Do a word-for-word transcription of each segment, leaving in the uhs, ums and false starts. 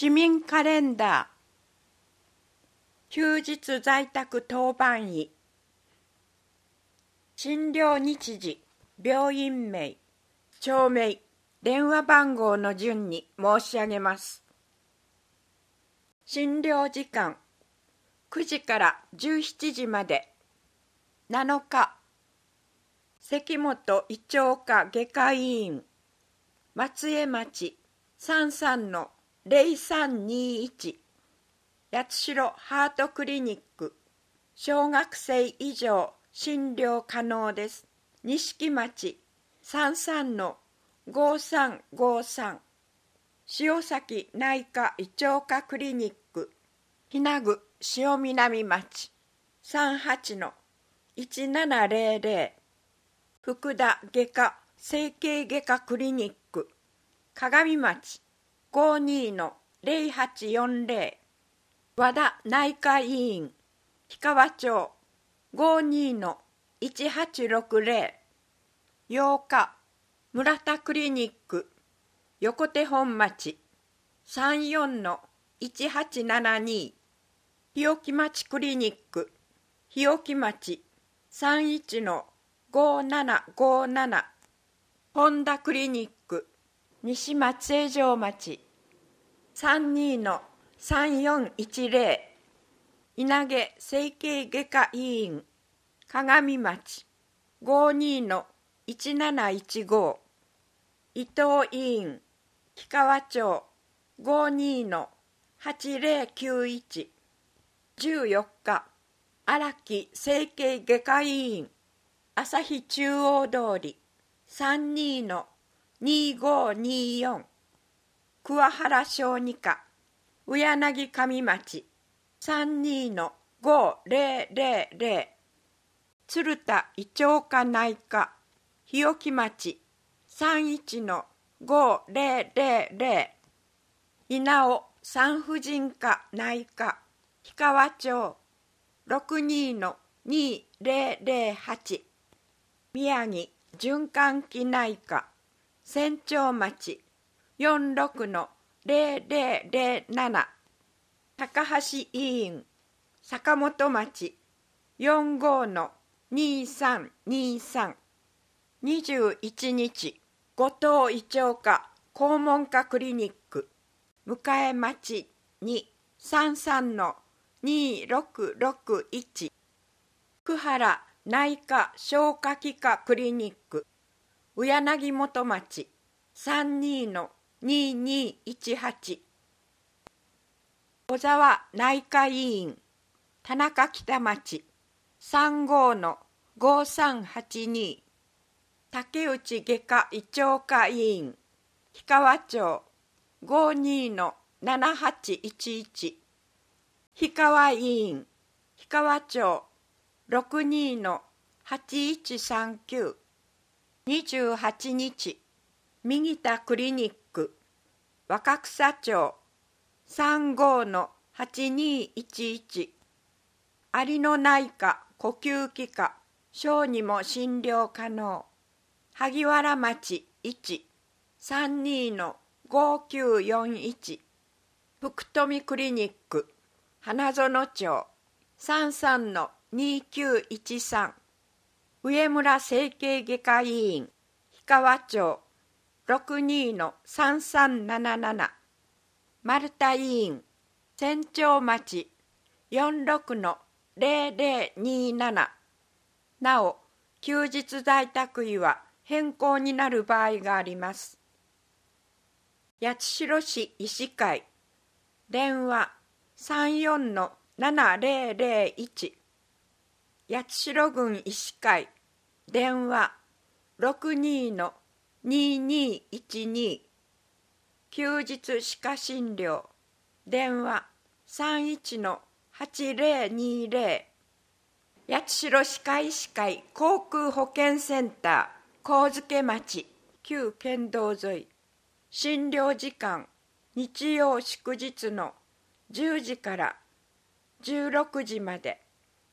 市民カレンダー、休日在宅当番医、診療日時、病院名、町名、電話番号の順に申し上げます。診療時間、くじからじゅうしちじまで。なのか、関本胃腸科外科医院、松江町 さんさんのゼロさんにいち、八代ハートクリニック、小学生以上診療可能です。錦町 さんさんのごさんごさん、塩崎内科胃腸科クリニック、日名具塩南町 さんはちのいちななゼロゼロ、福田外科整形外科クリニック、鏡町 ごにのゼロはちよんゼロ、和田内科医院、氷川町 ごにのいちはちろくゼロ、ようか村田クリニック、横手本町 さんよんのいちはちななに、日置町クリニック、日置町 さんいちのごななごなな、本田クリニック、西松江城町 さんにのさんよんいちゼロ、稲毛整形外科医院、鏡町 ごにのいちなないちご、伊藤医院、氷川町 ごにのはちゼロきゅういち、じゅうよっか荒木整形外科医院、朝日中央通り さんにのにごによん、桑原小児科、宇柳上町 さんにのごゼロゼロゼロ、鶴田胃腸科内科、日置町 さんいちのごゼロゼロゼロ、稲尾産婦人科内科、氷川町 ろくにのにゼロゼロはち、宮城循環器内科、仙長町 よんろくのゼロゼロゼロなな、高橋医院、坂本町 よんごのにさんにさん、にじゅういちにち後藤胃腸科肛門科クリニック、向町に さんさんのにろくろくいち、久原内科消化器科クリニック、宇柳元町 さんにのににいちはち、小沢内科医院、田中北町 さんごのごさんはちに、竹内外科胃腸科医院、氷川町 ごにのななはちいちいち、氷川医院、氷川町 ろくにのはちいちさんきゅう、にじゅうはちにち右田クリニック、若草町 さんごのはちにいちいち、有野内科呼吸器科小児も診療可能、萩原町いち さんにのごきゅうよんいち、福富クリニック花園町 さんさんのにきゅういちさん、上村整形外科医院、氷川町 ろくにのさんさんなななな、丸田医院、仙長町 よんろくのゼロゼロになな、なお休日在宅医は変更になる場合があります。八代市医師会、電話 さんよんのななゼロゼロいち、八代郡医師会、電話 ろくにのににいちに、休日歯科診療、電話 さんいちのはちゼロにゼロ、八代歯科医師会航空保健センター、神付町旧県道沿い、診療時間、日曜祝日のじゅうじからじゅうろくじまで。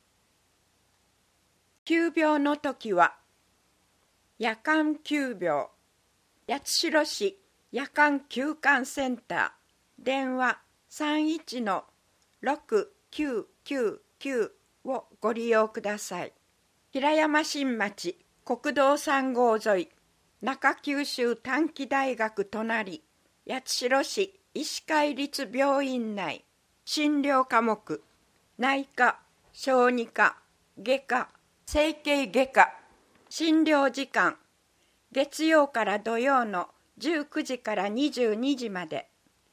急病の時は夜間急病、八代市夜間急患センター、 電話 さんいちのろくきゅうきゅうきゅう をご利用ください。平山新町国道さん号沿い、中九州短期大学隣、八代市医師会立病院内、診療科目、内科、小児科、外科、整形外科、診療時間、月曜から土曜のじゅうくじからにじゅうにじまで。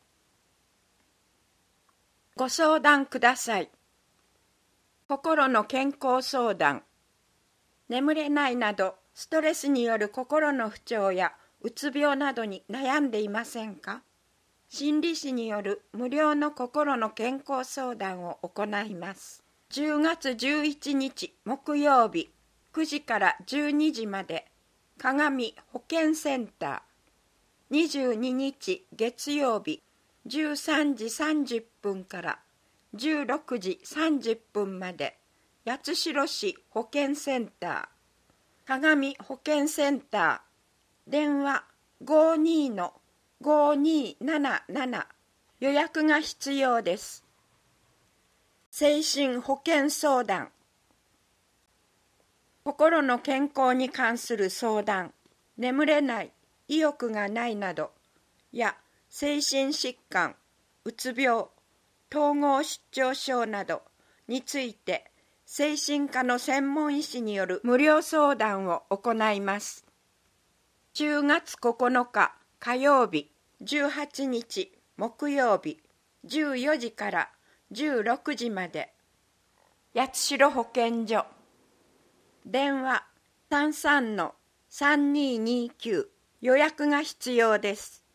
ご相談ください。心の健康相談、眠れないなどストレスによる心の不調やうつ病などに悩んでいませんか？心理師による無料の心の健康相談を行います。じゅうがつじゅういちにち木曜日くじからじゅうにじまで、鏡保健センター。にじゅうににち月曜日じゅうさんじさんじゅっぷんからじゅうろくじさんじゅっぷんまで、八代市保健センター。鏡保健センター。電話 ごーにーのごーにーなななな。予約が必要です。精神保健相談。心の健康に関する相談、眠れない、意欲がないなど、や精神疾患、うつ病、統合失調症などについて、精神科の専門医師による無料相談を行います。じゅうがつここのか火曜日、じゅうはちにち木曜日、じゅうよじからじゅうろくじまで。八代保健所。電話 さんさんのさんにーにーきゅう。予約が必要です。